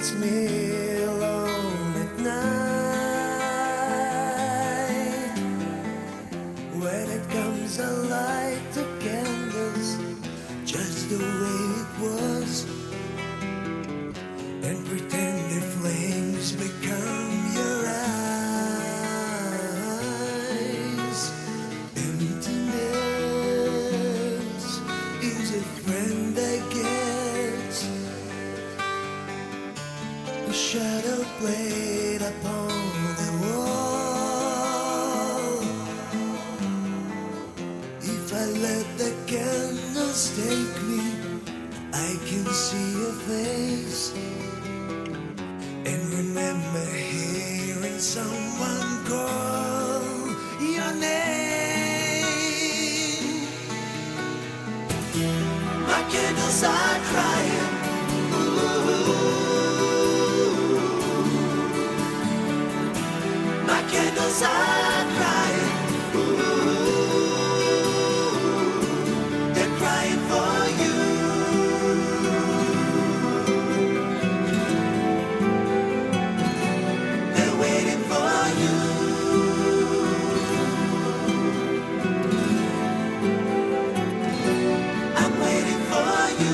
leaves me alone at night. When it comes, I light the candles just the way it was, and pretend the flames become your eyes. Emptiness is a friend I get, a shadow played upon the wall. If I let the candles take me, I can see your face and remember hearing someone call your name. My candles are crying. My candles are crying. They're crying for you. They're waiting for you. I'm waiting for you.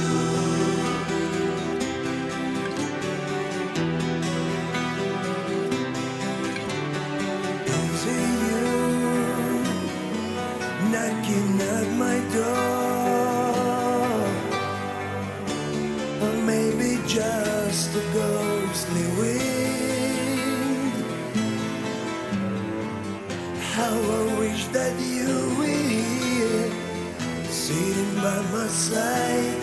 Is it you knocking at my door? Or maybe just a ghostly wind? How I wish that you were here, sitting by my side,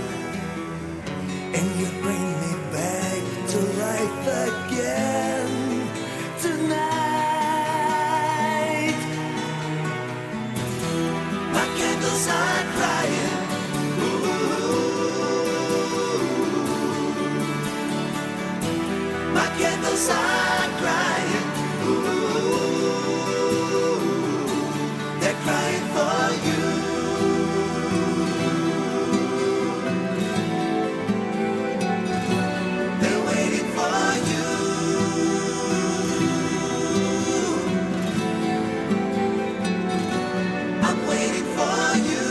and you bring me back to life again tonight. My candles are crying. My candles are crying. They're crying for you. They're waiting for you. I'm waiting for you.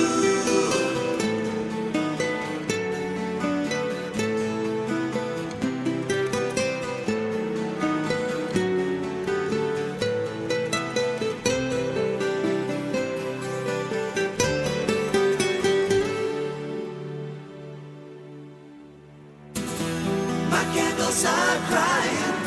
My candles are crying.